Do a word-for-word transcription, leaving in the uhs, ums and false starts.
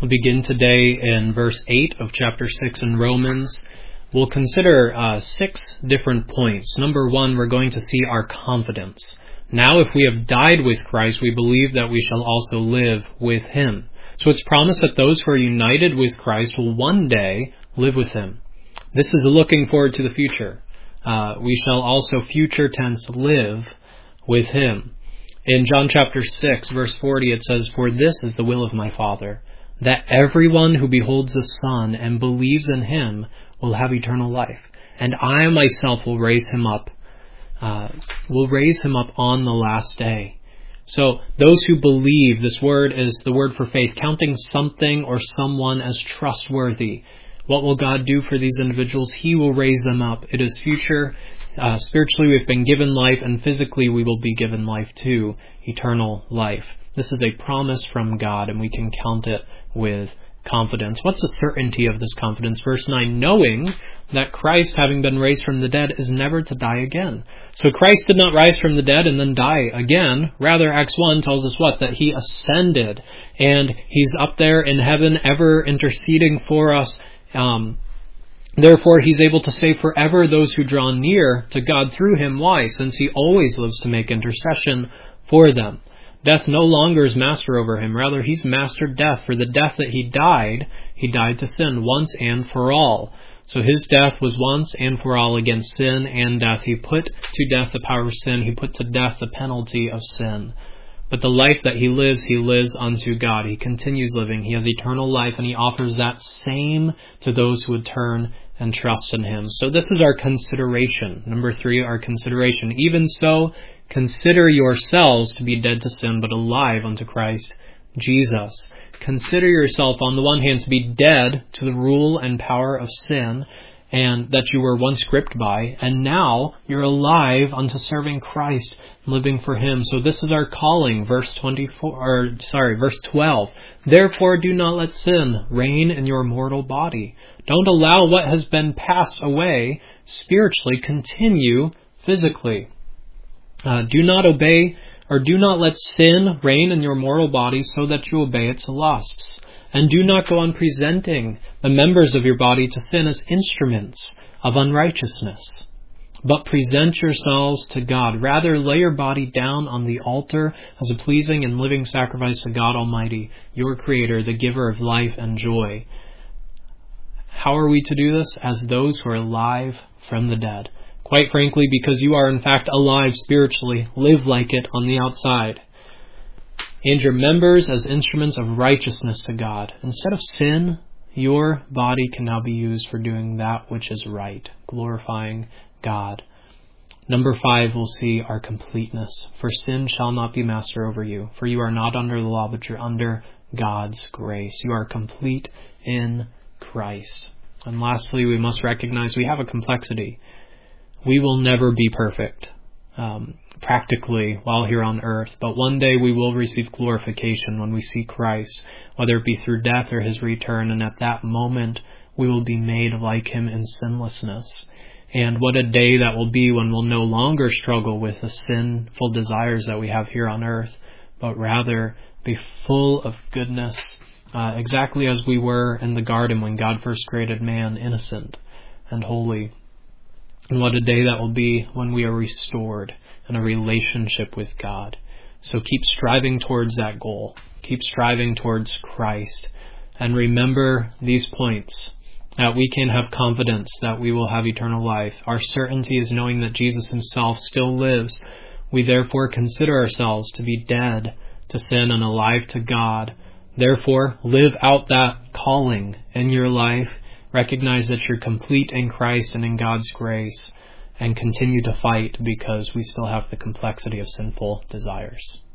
We'll begin today in verse eight of chapter six in Romans. We'll consider uh, six different points. Number one, we're going to see our confidence. Now, if we have died with Christ, we believe that we shall also live with Him. So it's promised that those who are united with Christ will one day live with Him. This is looking forward to the future. Uh, we shall also, future tense, live with Him. In John chapter six, verse forty, it says, "For this is the will of my Father, that everyone who beholds the Son and believes in Him will have eternal life. And I myself will raise him up, uh, will raise him up on the last day." So those who believe, this word is the word for faith, counting something or someone as trustworthy. What will God do for these individuals? He will raise them up. It is future. Uh, spiritually, we've been given life, and physically, we will be given life too, eternal life. This is a promise from God, and we can count it with confidence. What's the certainty of this confidence? Verse nine, knowing that Christ, having been raised from the dead, is never to die again. So Christ did not rise from the dead and then die again. Rather, Acts one tells us what? That He ascended, and He's up there in heaven, ever interceding for us. Um, therefore, He's able to save forever those who draw near to God through Him. Why? Since He always lives to make intercession for them. Death no longer is master over Him. Rather, He's mastered death. For the death that He died, He died to sin once and for all. So His death was once and for all against sin and death. He put to death the power of sin. He put to death the penalty of sin. But the life that He lives, He lives unto God. He continues living. He has eternal life, and He offers that same to those who would turn and trust in Him. So this is our consideration. Number three, our consideration. Even so, consider yourselves to be dead to sin, but alive unto Christ Jesus. Consider yourself, on the one hand, to be dead to the rule and power of sin, and that you were once gripped by, and now you're alive unto serving Christ, living for Him. So this is our calling, verse twenty-four, or sorry, verse twelve. Therefore do not let sin reign in your mortal body. Don't allow what has been passed away spiritually continue physically. Uh, do not obey, or do not let sin reign in your mortal body so that you obey its lusts. And do not go on presenting the members of your body to sin as instruments of unrighteousness, but present yourselves to God. Rather, lay your body down on the altar as a pleasing and living sacrifice to God Almighty, your Creator, the giver of life and joy. How are we to do this? As those who are alive from the dead. Quite frankly, because you are in fact alive spiritually, live like it on the outside. And your members as instruments of righteousness to God. Instead of sin, your body can now be used for doing that which is right, glorifying God. Number five, we'll see our completeness. For sin shall not be master over you, for you are not under the law, but you're under God's grace. You are complete in Christ. And lastly, we must recognize we have a complexity. We will never be perfect, um, practically, while here on earth. But one day we will receive glorification when we see Christ, whether it be through death or His return. And at that moment, we will be made like Him in sinlessness. And what a day that will be when we'll no longer struggle with the sinful desires that we have here on earth, but rather be full of goodness, uh, exactly as we were in the garden when God first created man, innocent and holy. And what a day that will be when we are restored in a relationship with God. So keep striving towards that goal. Keep striving towards Christ. And remember these points, that we can have confidence that we will have eternal life. Our certainty is knowing that Jesus Himself still lives. We therefore consider ourselves to be dead to sin and alive to God. Therefore, live out that calling in your life. Recognize that you're complete in Christ and in God's grace, and continue to fight because we still have the complexity of sinful desires.